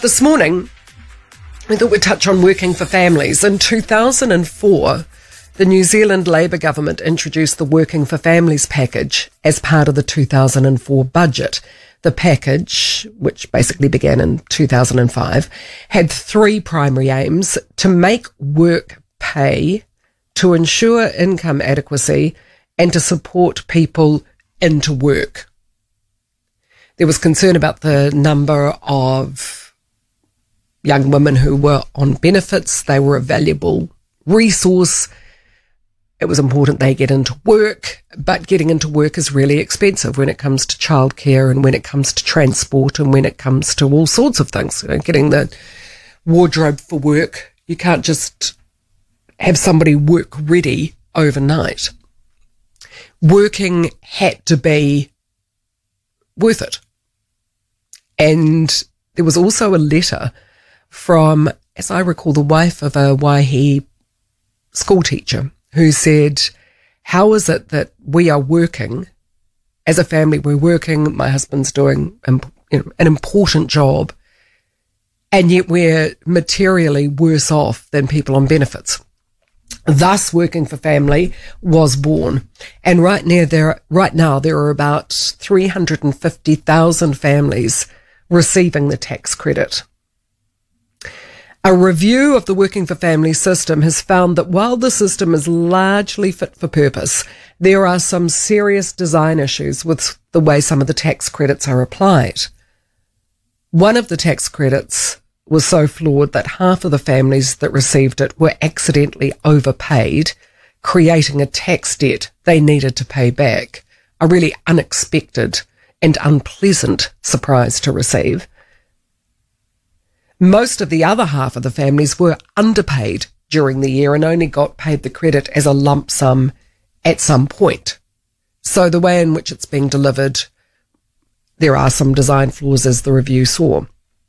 This morning, we thought we'd touch on working for families. In 2004, the New Zealand Labour government introduced the Working for Families package as part of the 2004 budget. The package, which basically began in 2005, had three primary aims: to make work pay, to ensure income adequacy, and to support people into work. There was concern about the number of young women who were on benefits. They were a valuable resource. It was important they get into work, but getting into work is really expensive when it comes to childcare and when it comes to transport and when it comes to all sorts of things. You know, getting the wardrobe for work. You can't just have somebody work ready overnight. Working had to be worth it. And there was also a letter from, as I recall, the wife of a Waihi school teacher who said, how is it that we are working, as a family, we're working, my husband's doing an important job, and yet we're materially worse off than people on benefits. Thus, Working for Family was born. And right now there are about 350,000 families receiving the tax credit. A review of the Working for Family system has found that while the system is largely fit for purpose, there are some serious design issues with the way some of the tax credits are applied. One of the tax credits was so flawed that half of the families that received it were accidentally overpaid, creating a tax debt they needed to pay back. A really unexpected and unpleasant surprise to receive. Most of the other half of the families were underpaid during the year and only got paid the credit as a lump sum at some point. So the way in which it's being delivered, there are some design flaws, as the review saw.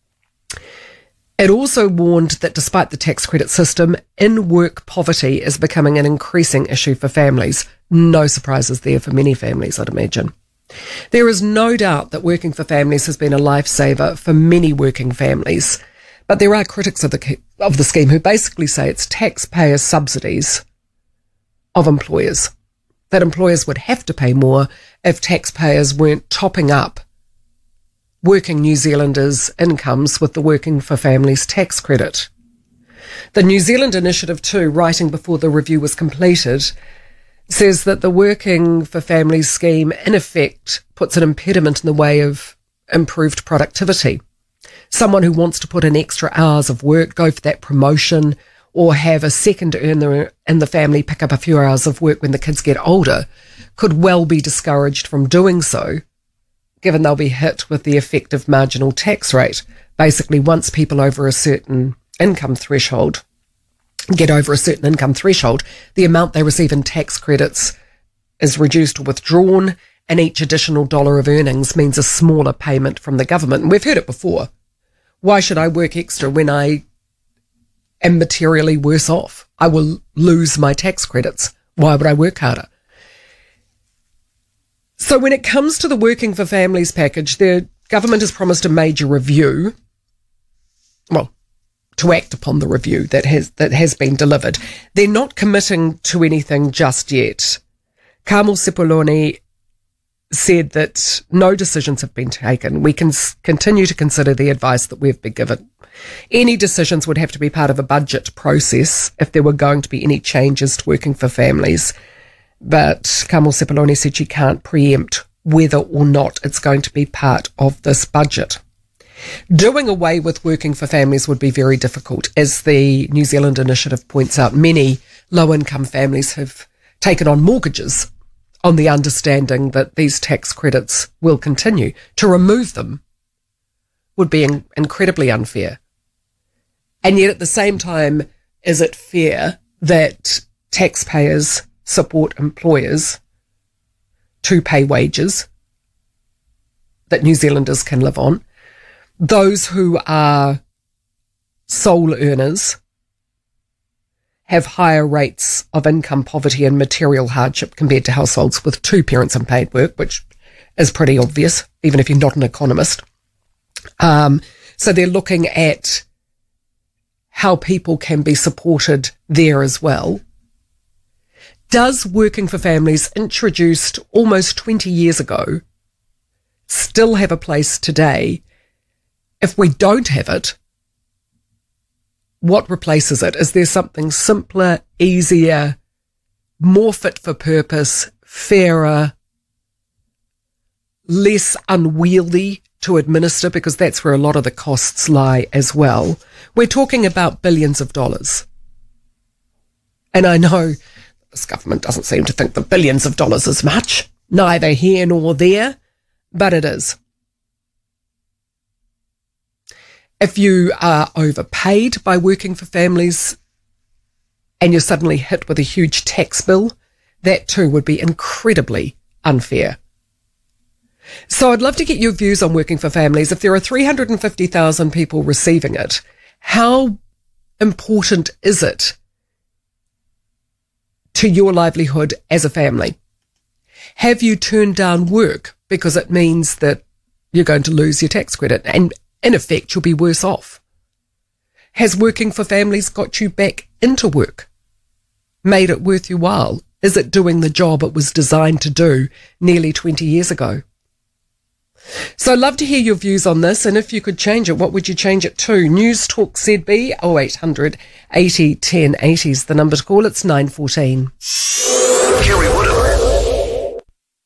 It also warned that despite the tax credit system, in-work poverty is becoming an increasing issue for families. No surprises there for many families, I'd imagine. There is no doubt that Working for Families has been a lifesaver for many working families. But there are critics of the scheme who basically say it's taxpayer subsidies of employers, that employers would have to pay more if taxpayers weren't topping up working New Zealanders' incomes with the Working for Families tax credit. The New Zealand Initiative too, writing before the review was completed, says that the Working for Families scheme in effect puts an impediment in the way of improved productivity. Someone who wants to put in extra hours of work, go for that promotion, or have a second earner in the family pick up a few hours of work when the kids get older, could well be discouraged from doing so, given they'll be hit with the effective marginal tax rate. Basically, once people over a certain income threshold get over a certain income threshold, the amount they receive in tax credits is reduced or withdrawn, and each additional dollar of earnings means a smaller payment from the government. And we've heard it before. Why should I work extra when I am materially worse off? I will lose my tax credits. Why would I work harder? So when it comes to the Working for Families package, the government has promised a major review. Well, to act upon the review that has been delivered. They're not committing to anything just yet. Carmel Sepuloni said that no decisions have been taken. We can continue to consider the advice that we've been given. Any decisions would have to be part of a budget process if there were going to be any changes to Working for Families. But Carmel Sepuloni said she can't preempt whether or not it's going to be part of this budget. Doing away with Working for Families would be very difficult. As the New Zealand Initiative points out, many low-income families have taken on mortgages on the understanding that these tax credits will continue. To remove them would be incredibly unfair. And yet at the same time, is it fair that taxpayers support employers to pay wages that New Zealanders can live on? Those who are sole earners have higher rates of income poverty and material hardship compared to households with two parents in paid work, which is pretty obvious, even if you're not an economist. So they're looking at how people can be supported there as well. Does Working for Families, introduced almost 20 years ago, still have a place today? If we don't have it, what replaces it? Is there something simpler, easier, more fit for purpose, fairer, less unwieldy to administer, because that's where a lot of the costs lie as well? We're talking about billions of dollars. And I know this government doesn't seem to think that billions of dollars is much, neither here nor there, but it is. If you are overpaid by Working for Families and you're suddenly hit with a huge tax bill, that too would be incredibly unfair. So I'd love to get your views on Working for Families. If there are 350,000 people receiving it, how important is it to your livelihood as a family? Have you turned down work because it means that you're going to lose your tax credit and in effect you'll be worse off? Has Working for Families got you back into work, made it worth your while? Is it doing the job it was designed to do nearly 20 years ago? So I'd love to hear your views on this, and if you could change it, what would you change it to? News Talk ZB 0800 80 10 80 is the number to call. It's 9:14. Kerry Wood